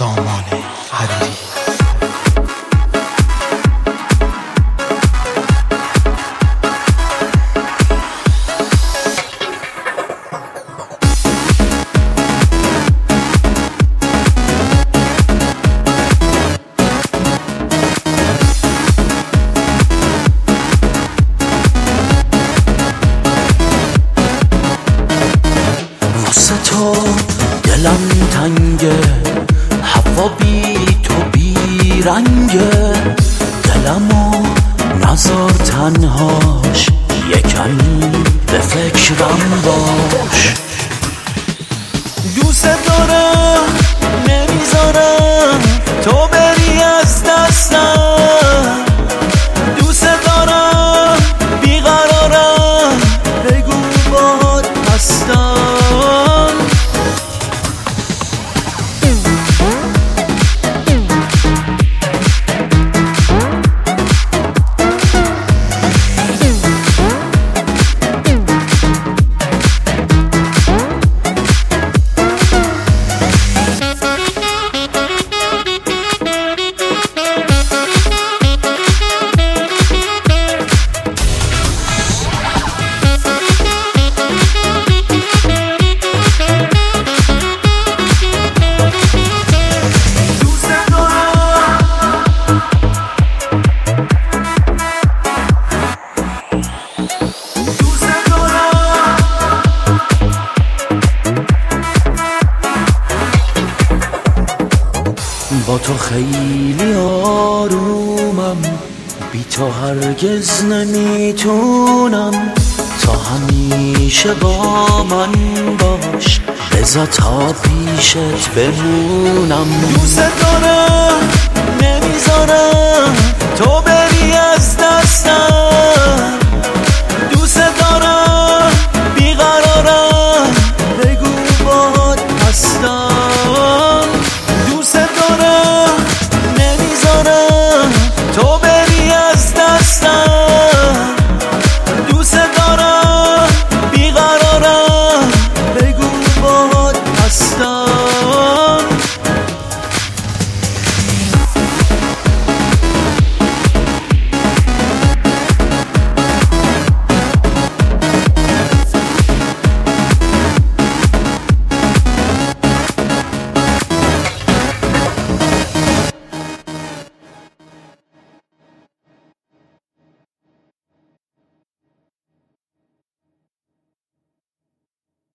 سامان حریری. واسه تو دلم تنگه، هوا بی تو بی رنگه، دلمو نذار تنهاش، یکمی به فکرم باش. دوست دارم نمیذارم تو بری از دستم، دوست دارم بیقرارم بگو باد هستم. با تو خیلی آرومم، بی تو هرگز نمیتونم، تا همیشه با من باش، بذار تا پیشت بمونم. دوست دارم نمیذارم تو بری از دستم،